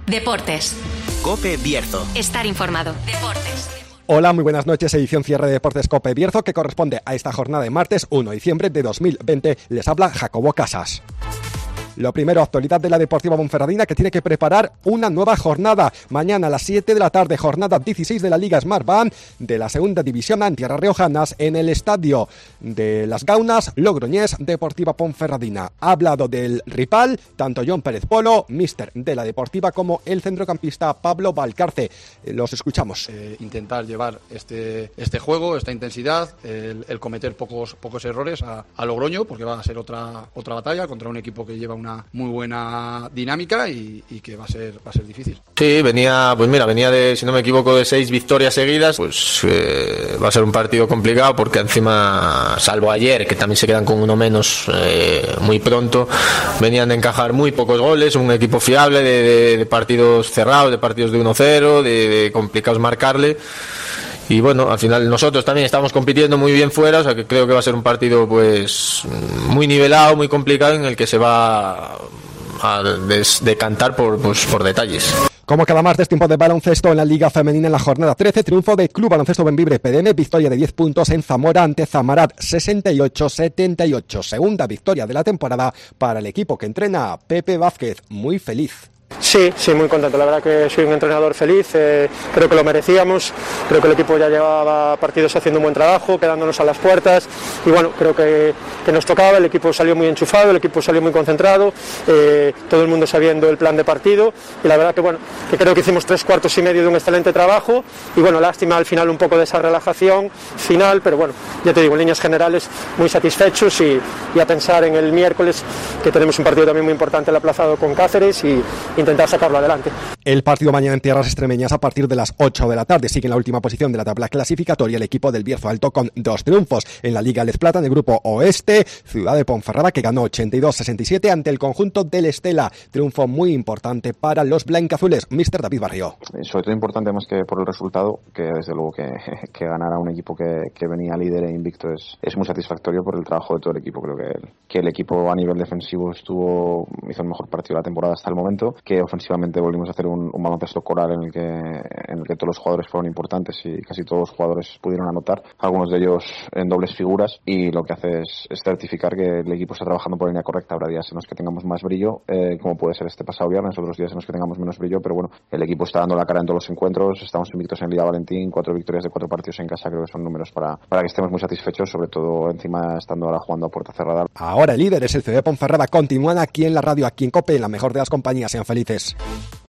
Deportes. COPE Bierzo. Estar informado. Deportes. Hola, muy buenas noches. Edición cierre de Deportes COPE Bierzo, que corresponde a esta jornada de martes 1 de diciembre de 2020. Les habla Jacobo Casas. Lo primero, actualidad de la Deportiva Ponferradina, que tiene que preparar una nueva jornada. Mañana a las 7 de la tarde, jornada 16 de la Liga Smart Band de la segunda división en tierras riojanas, en el estadio de Las Gaunas, Logroñés, Deportiva Ponferradina. Ha hablado del rival tanto John Pérez Polo, míster de la Deportiva, como el centrocampista Pablo Valcarce. Los escuchamos. Intentar llevar este juego, esta intensidad, el cometer pocos errores a Logroño, porque va a ser otra batalla contra un equipo que lleva una muy buena dinámica y que va a ser difícil. Sí, venía de, si no me equivoco, de 6 victorias seguidas. Pues va a ser un partido complicado, porque encima, salvo ayer, que también se quedan con uno menos muy pronto, venían de encajar muy pocos goles, un equipo fiable de partidos cerrados, de partidos de 1-0, de complicados marcarle. Y bueno, al final nosotros también estamos compitiendo muy bien fuera, o sea que creo que va a ser un partido pues muy nivelado, muy complicado, en el que se va a decantar por detalles. Como cada martes, tiempo de baloncesto en la Liga Femenina en la jornada 13, triunfo de Club Baloncesto Bembibre PDM, victoria de 10 puntos en Zamora ante Zamarat, 68-78, segunda victoria de la temporada para el equipo que entrena Pepe Vázquez, muy feliz. Sí, muy contento. La verdad que soy un entrenador feliz, creo que lo merecíamos, creo que el equipo ya llevaba partidos haciendo un buen trabajo, quedándonos a las puertas, y bueno, creo que nos tocaba, el equipo salió muy enchufado, el equipo salió muy concentrado, todo el mundo sabiendo el plan de partido, y la verdad que creo que hicimos 3 cuartos y medio de un excelente trabajo, y bueno, lástima al final un poco de esa relajación final, pero bueno, ya te digo, en líneas generales muy satisfechos, y a pensar en el miércoles, que tenemos un partido también muy importante, el aplazado con Cáceres, y intentar sacarlo adelante. El partido mañana en tierras extremeñas a partir de las 8 de la tarde. Sigue en la última posición de la tabla clasificatoria el equipo del Bierzo Alto, con 2 triunfos en la Liga Les Plata en el grupo Oeste. Ciudad de Ponferrada, que ganó 82-67 ante el conjunto del Estela. Triunfo muy importante para los blancazules. Míster David Barrio. Sobre todo importante, más que por el resultado, que desde luego que ganara un equipo que venía líder e invicto es muy satisfactorio por el trabajo de todo el equipo. Creo que el equipo a nivel defensivo hizo el mejor partido de la temporada hasta el momento, que ofensivamente volvimos a hacer un baloncesto coral en el que todos los jugadores fueron importantes y casi todos los jugadores pudieron anotar, algunos de ellos en dobles figuras, y lo que hace es certificar que el equipo está trabajando por la línea correcta. Habrá días en los que tengamos más brillo, como puede ser este pasado viernes, otros días en los que tengamos menos brillo, pero bueno, el equipo está dando la cara en todos los encuentros, estamos invictos en Liga Valentín, 4 victorias de 4 partidos en casa, creo que son números para que estemos muy satisfechos, sobre todo encima estando ahora jugando a puerta cerrada. Ahora el líder es el CD Ponferrada. Continúan aquí en la radio, aquí en COPE, en la mejor de las compañías. Sean felices.